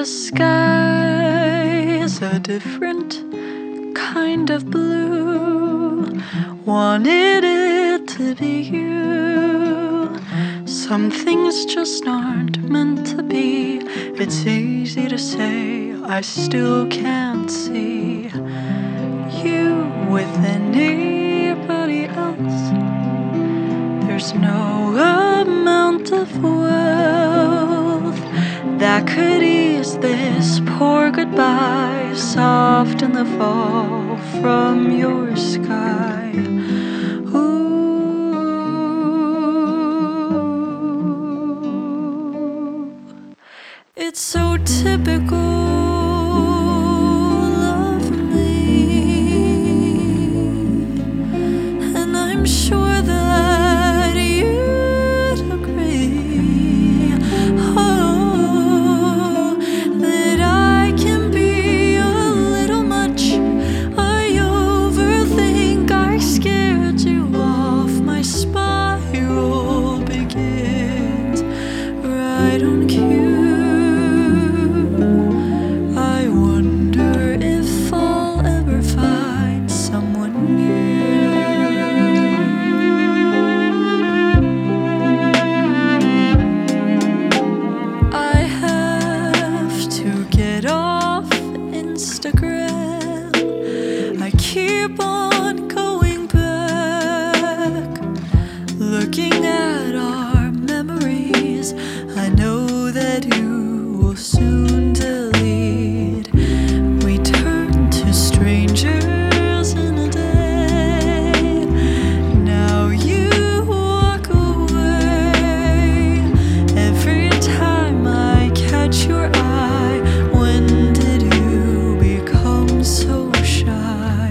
the sky's a different kind of blue. Wanted it to be you. Some things just aren't meant to be. It's easy to say, I still can't see you with anybody else. There's no amount of wealth that could ease this poor goodbye, soften the fall from your sky. Ooh, it's so typical of me, and I'm sure that you'd agree. Oh, that I can be a little much. I overthink, I scared you off. My spiral begins right on cue. I wonder if I'll ever find someone new. I have to get off Instagram. I keep on going back, looking at our memories. I know that you will soon delete. We turn to strangers in a day. Now you walk away. Every time I catch your eye, when did you become so shy?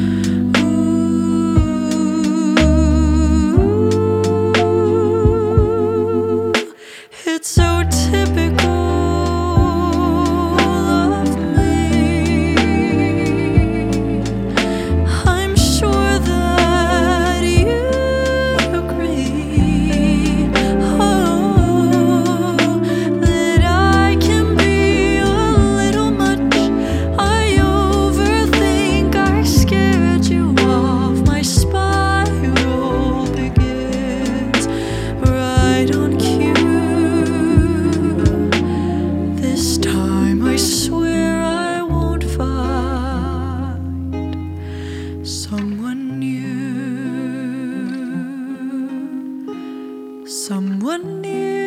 Ooh, it's so typical of me. I'm sure that you'd agree. Oh, that I can be a little much. I overthink, I scared you off. My spiral begins right on cue. This time I swear I won't find someone new. Someone new.